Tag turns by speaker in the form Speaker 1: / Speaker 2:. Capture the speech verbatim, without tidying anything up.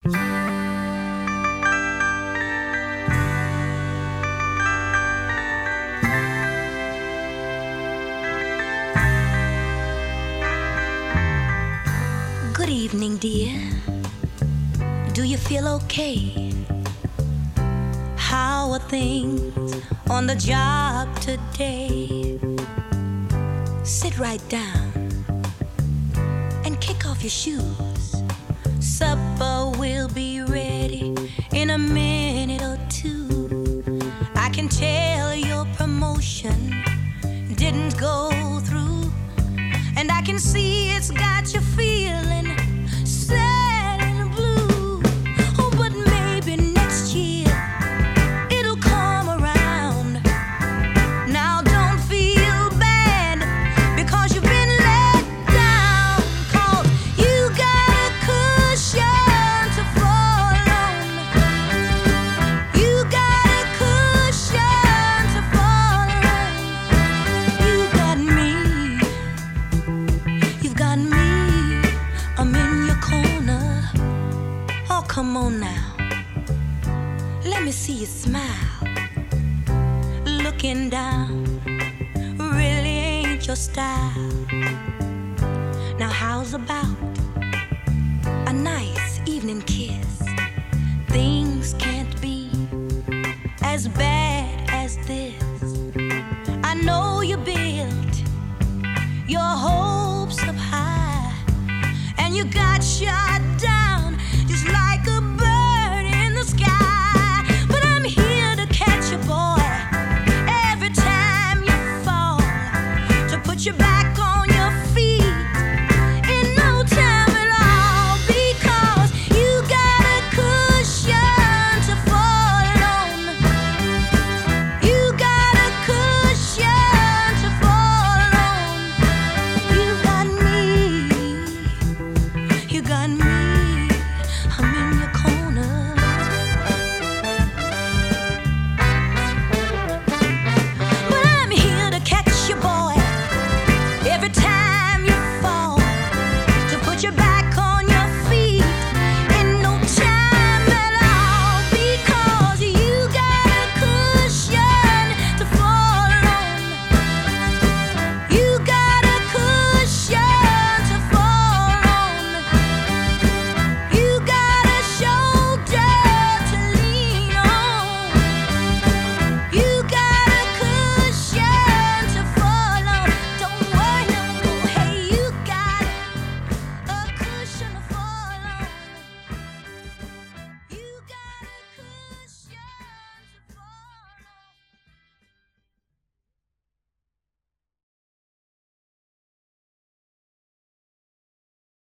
Speaker 1: Good evening, dear. Do you feel okay? How are things on the job today? Sit right down and kick off your shoes. Supper will be ready in a minute or two. I can tell your promotion didn't go through, and I can see it's got you feeling sad and blue. Oh, but maybe next year it'll come around. Now don't feel bad because you've been let down, 'cause you got a cushion to fall on. You got a cushion to fall on. You got me. You've got me. I'm in your corner. Oh, come on now. Let me see you smile. Looking down really ain't your style. Now how's about a nice